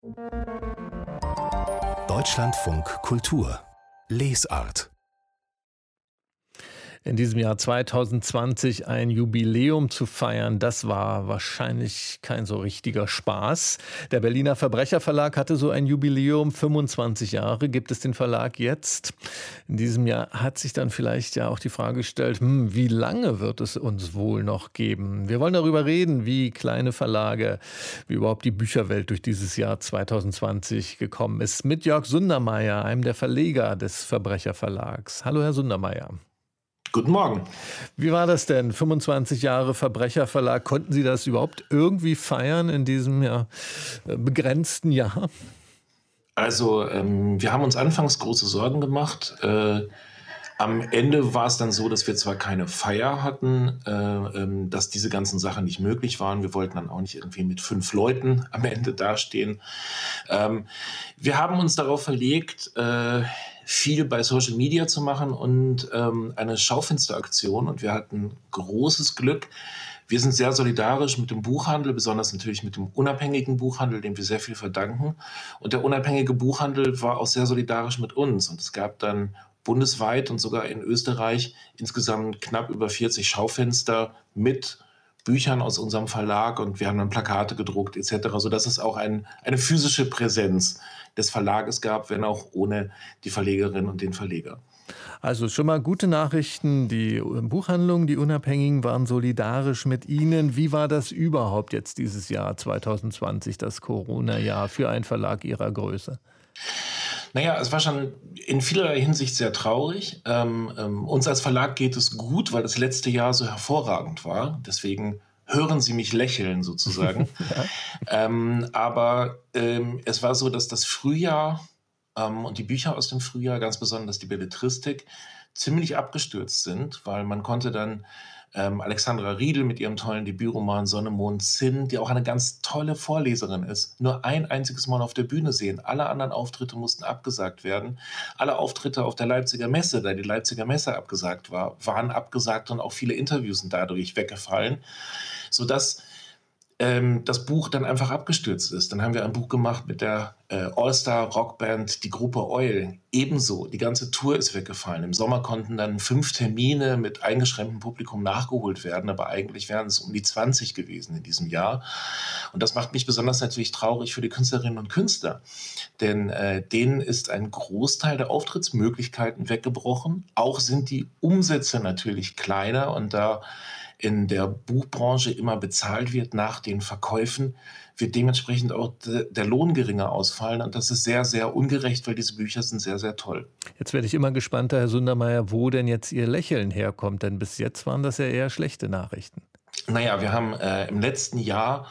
Deutschlandfunk Kultur Lesart. In diesem Jahr 2020 ein Jubiläum zu feiern, das war wahrscheinlich kein so richtiger Spaß. Der Berliner Verbrecherverlag hatte so ein Jubiläum, 25 Jahre gibt es den Verlag jetzt. In diesem Jahr hat sich dann vielleicht ja auch die Frage gestellt, wie lange wird es uns wohl noch geben? Wir wollen darüber reden, wie kleine Verlage, wie überhaupt die Bücherwelt durch dieses Jahr 2020 gekommen ist. Mit Jörg Sundermeier, einem der Verleger des Verbrecherverlags. Hallo, Herr Sundermeier. Guten Morgen. Wie war das denn? 25 Jahre Verbrecherverlag. Konnten Sie das überhaupt irgendwie feiern in diesem begrenzten Jahr? Also wir haben uns anfangs große Sorgen gemacht. Am Ende war es dann so, dass wir zwar keine Feier hatten, dass diese ganzen Sachen nicht möglich waren. Wir wollten dann auch nicht irgendwie mit 5 Leuten am Ende dastehen. Wir haben uns darauf verlegt, viel bei Social Media zu machen und eine Schaufensteraktion. Und wir hatten großes Glück. Wir sind sehr solidarisch mit dem Buchhandel, besonders natürlich mit dem unabhängigen Buchhandel, dem wir sehr viel verdanken. Und der unabhängige Buchhandel war auch sehr solidarisch mit uns. Und es gab dann bundesweit und sogar in Österreich insgesamt knapp über 40 Schaufenster mit Büchern aus unserem Verlag. Und wir haben dann Plakate gedruckt etc., sodass es auch eine physische Präsenz des Verlages gab, wenn auch ohne die Verlegerin und den Verleger. Also schon mal gute Nachrichten. Die Buchhandlungen, die Unabhängigen waren solidarisch mit Ihnen. Wie war das überhaupt jetzt dieses Jahr 2020, das Corona-Jahr für einen Verlag Ihrer Größe? Naja, es war schon in vielerlei Hinsicht sehr traurig. Uns als Verlag geht es gut, weil das letzte Jahr so hervorragend war. Deswegen hören Sie mich lächeln sozusagen. Ja. Aber es war so, dass das Frühjahr und die Bücher aus dem Frühjahr, ganz besonders die Belletristik, ziemlich abgestürzt sind, weil man konnte dann Alexandra Riedel mit ihrem tollen Debütroman Sonne, Mond, Zinn, die auch eine ganz tolle Vorleserin ist, nur ein einziges Mal auf der Bühne sehen. Alle anderen Auftritte mussten abgesagt werden. Alle Auftritte auf der Leipziger Messe, da die Leipziger Messe abgesagt war, waren abgesagt und auch viele Interviews sind dadurch weggefallen, sodass das Buch dann einfach abgestürzt ist. Dann haben wir ein Buch gemacht mit der All-Star-Rockband, die Gruppe Oil. Ebenso, die ganze Tour ist weggefallen. Im Sommer konnten dann 5 Termine mit eingeschränktem Publikum nachgeholt werden, aber eigentlich wären es um die 20 gewesen in diesem Jahr. Und das macht mich besonders natürlich traurig für die Künstlerinnen und Künstler, denn denen ist ein Großteil der Auftrittsmöglichkeiten weggebrochen. Auch sind die Umsätze natürlich kleiner und da in der Buchbranche immer bezahlt wird nach den Verkäufen, wird dementsprechend auch der Lohn geringer ausfallen. Und das ist sehr, sehr ungerecht, weil diese Bücher sind sehr, sehr toll. Jetzt werde ich immer gespannter, Herr Sundermeier, wo denn jetzt Ihr Lächeln herkommt. Denn bis jetzt waren das ja eher schlechte Nachrichten. Naja, wir haben im letzten Jahr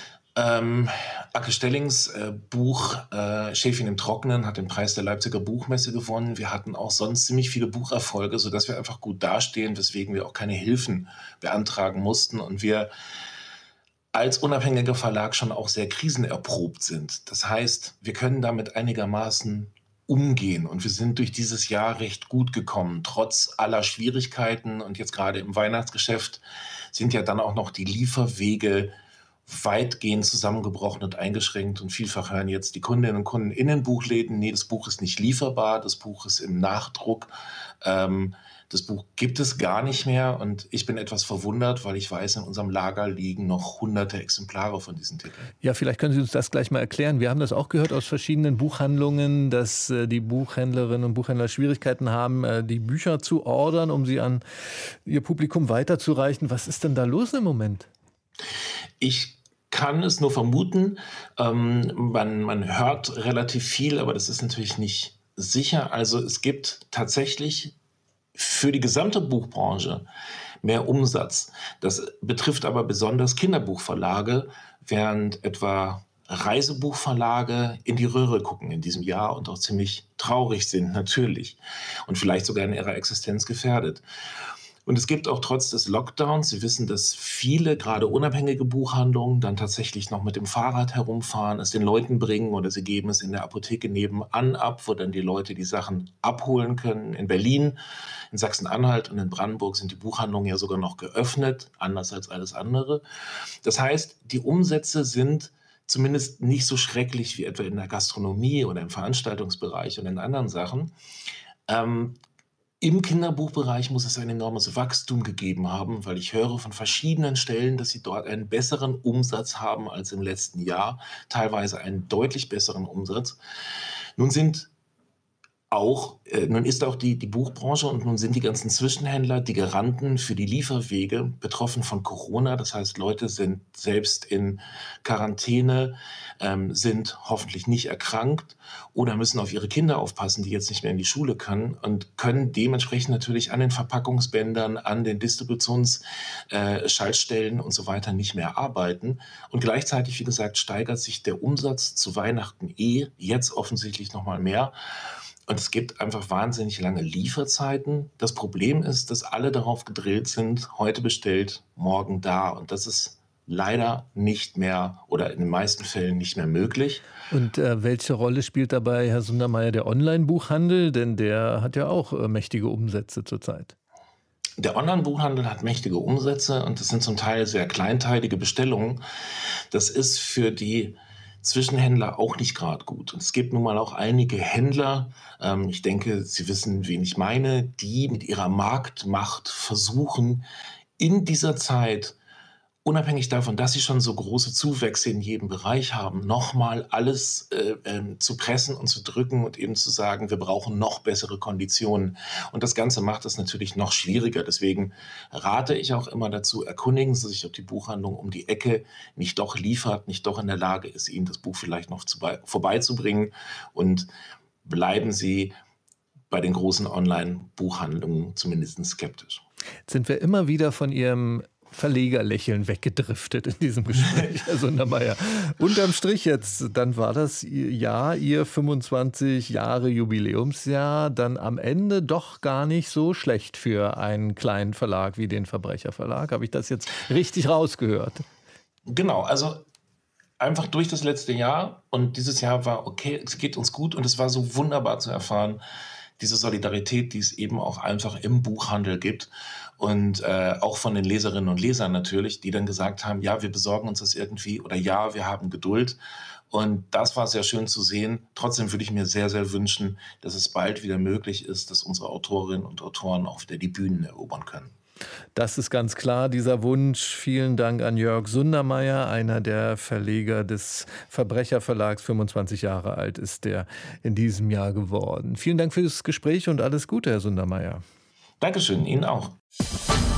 Anke Stellings Buch Schäfchen im Trockenen hat den Preis der Leipziger Buchmesse gewonnen. Wir hatten auch sonst ziemlich viele Bucherfolge, sodass wir einfach gut dastehen, weswegen wir auch keine Hilfen beantragen mussten und wir als unabhängiger Verlag schon auch sehr krisenerprobt sind. Das heißt, wir können damit einigermaßen umgehen und wir sind durch dieses Jahr recht gut gekommen, trotz aller Schwierigkeiten. Und jetzt gerade im Weihnachtsgeschäft sind ja dann auch noch die Lieferwege weitgehend zusammengebrochen und eingeschränkt und vielfach hören jetzt die Kundinnen und Kunden in den Buchläden, nee, das Buch ist nicht lieferbar, das Buch ist im Nachdruck, das Buch gibt es gar nicht mehr und ich bin etwas verwundert, weil ich weiß, in unserem Lager liegen noch hunderte Exemplare von diesen Titeln. Ja, vielleicht können Sie uns das gleich mal erklären. Wir haben das auch gehört aus verschiedenen Buchhandlungen, dass die Buchhändlerinnen und Buchhändler Schwierigkeiten haben, die Bücher zu ordern, um sie an ihr Publikum weiterzureichen. Was ist denn da los im Moment? Ich kann es nur vermuten. Man hört relativ viel, aber das ist natürlich nicht sicher. Also es gibt tatsächlich für die gesamte Buchbranche mehr Umsatz. Das betrifft aber besonders Kinderbuchverlage, während etwa Reisebuchverlage in die Röhre gucken in diesem Jahr und auch ziemlich traurig sind, natürlich. Und vielleicht sogar in ihrer Existenz gefährdet. Und es gibt auch trotz des Lockdowns, Sie wissen, dass viele, gerade unabhängige Buchhandlungen, dann tatsächlich noch mit dem Fahrrad herumfahren, es den Leuten bringen oder sie geben es in der Apotheke nebenan ab, wo dann die Leute die Sachen abholen können. In Berlin, in Sachsen-Anhalt und in Brandenburg sind die Buchhandlungen ja sogar noch geöffnet, anders als alles andere. Das heißt, die Umsätze sind zumindest nicht so schrecklich wie etwa in der Gastronomie oder im Veranstaltungsbereich und in anderen Sachen. Ähm, Im Kinderbuchbereich muss es ein enormes Wachstum gegeben haben, weil ich höre von verschiedenen Stellen, dass sie dort einen besseren Umsatz haben als im letzten Jahr, teilweise einen deutlich besseren Umsatz. Nun nun ist auch die Buchbranche und nun sind die ganzen Zwischenhändler, die Garanten für die Lieferwege betroffen von Corona. Das heißt, Leute sind selbst in Quarantäne, sind hoffentlich nicht erkrankt oder müssen auf ihre Kinder aufpassen, die jetzt nicht mehr in die Schule können und können dementsprechend natürlich an den Verpackungsbändern, an den Distributionsschaltstellen und so weiter nicht mehr arbeiten. Und gleichzeitig, wie gesagt, steigert sich der Umsatz zu Weihnachten jetzt offensichtlich noch mal mehr. Und es gibt einfach wahnsinnig lange Lieferzeiten. Das Problem ist, dass alle darauf gedrillt sind, heute bestellt, morgen da. Und das ist leider nicht mehr oder in den meisten Fällen nicht mehr möglich. Und welche Rolle spielt dabei, Herr Sundermeier, der Online-Buchhandel? Denn der hat ja auch mächtige Umsätze zurzeit. Der Online-Buchhandel hat mächtige Umsätze und das sind zum Teil sehr kleinteilige Bestellungen. Das ist für die Zwischenhändler auch nicht gerade gut. Und es gibt nun mal auch einige Händler, ich denke, Sie wissen, wen ich meine, die mit ihrer Marktmacht versuchen, in dieser Zeit, unabhängig davon, dass sie schon so große Zuwächse in jedem Bereich haben, nochmal alles zu pressen und zu drücken und eben zu sagen, wir brauchen noch bessere Konditionen. Und das Ganze macht es natürlich noch schwieriger. Deswegen rate ich auch immer dazu, erkundigen Sie sich, ob die Buchhandlung um die Ecke nicht doch liefert, nicht doch in der Lage ist, Ihnen das Buch vielleicht noch vorbeizubringen. Und bleiben Sie bei den großen Online-Buchhandlungen zumindest skeptisch. Jetzt sind wir immer wieder von Ihrem Verlegerlächeln weggedriftet in diesem Gespräch, Herr Sundermeier. Unterm Strich jetzt, dann war das Jahr, Ihr 25 Jahre Jubiläumsjahr, dann am Ende doch gar nicht so schlecht für einen kleinen Verlag wie den Verbrecherverlag. Habe ich das jetzt richtig rausgehört? Genau, also einfach durch das letzte Jahr und dieses Jahr war okay, es geht uns gut und es war so wunderbar zu erfahren, diese Solidarität, die es eben auch einfach im Buchhandel gibt und auch von den Leserinnen und Lesern natürlich, die dann gesagt haben, ja, wir besorgen uns das irgendwie oder ja, wir haben Geduld. Und das war sehr schön zu sehen. Trotzdem würde ich mir sehr, sehr wünschen, dass es bald wieder möglich ist, dass unsere Autorinnen und Autoren auch wieder die Bühnen erobern können. Das ist ganz klar, dieser Wunsch. Vielen Dank an Jörg Sundermeier, einer der Verleger des Verbrecherverlags. 25 Jahre alt ist der in diesem Jahr geworden. Vielen Dank für das Gespräch und alles Gute, Herr Sundermeier. Dankeschön, Ihnen auch.